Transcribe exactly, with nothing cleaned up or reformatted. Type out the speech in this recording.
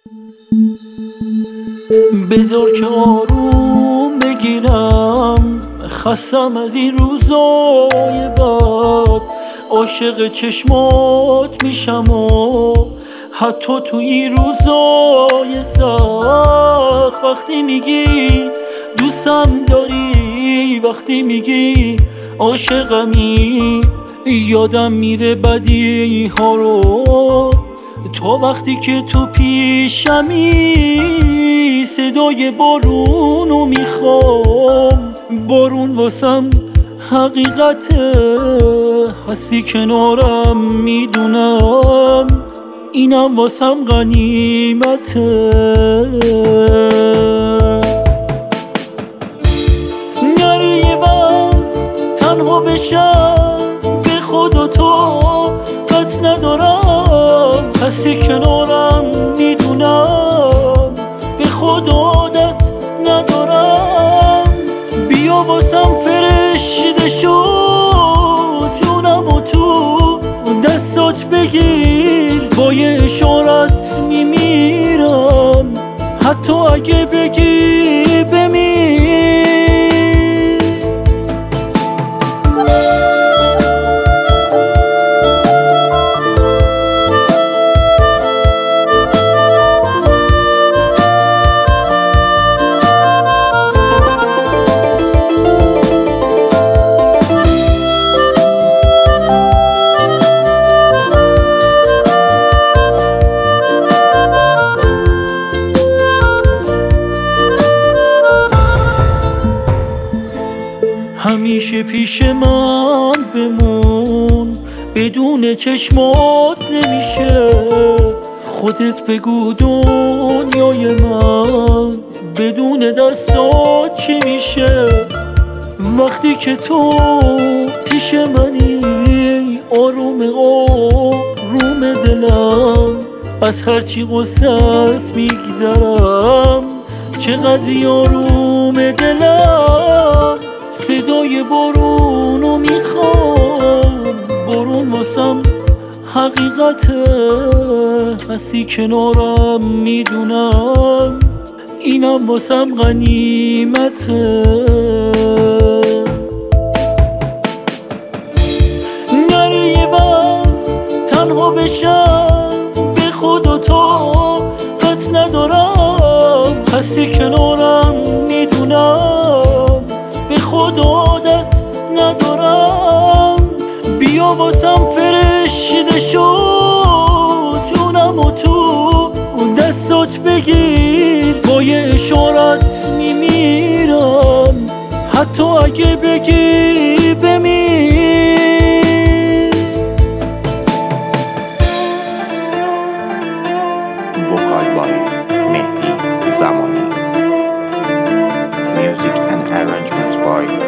بذار که آروم بگیرم، خستم از این روزای بد. عاشق چشمات میشم و حتی تو این روزای سخت. وقتی میگی دوستم داری، وقتی میگی عاشقمی، یادم میره بدی ها رو. تا وقتی که تو پیشمی، صدای بارونو میخوام. بارون واسم حقیقته، هستی کنارم میدونم، اینم واسم غنیمته. نری یه وقت تنها بشم، به خدا تو قط ندارم، هستی کنارم میدونم، به خدا عادت ندارم. بیا واسم فرشته شو، جونم و تو دستات بگیر، با یه اشارت میمیرم، حتی اگه بگی بمیر. همیشه پیش من بمون، بدون چشمات نمیشه. خودت بگو دنیای من بدون دستات چی میشه. وقتی که تو پیش منی، آروم آروم دلم، از هرچی غصه است میگذرم. چقدری آروم دلم، صدای بارونو میخوام. بارون واسم حقیقته، هستی کنارم میدونم، اینم واسم غنیمته. نری یه وقت تنها بشم، به خدا تو قط ندارم، هستی کنارم میدونم، به خدا عادت ندارم. بیا واسم فرشته شو، جونم و تو دستات بگیر، با یه اشارت میمیرم، حتی اگه بگی بمیر. وکال بای مهدی زمانی. Music and arrangements by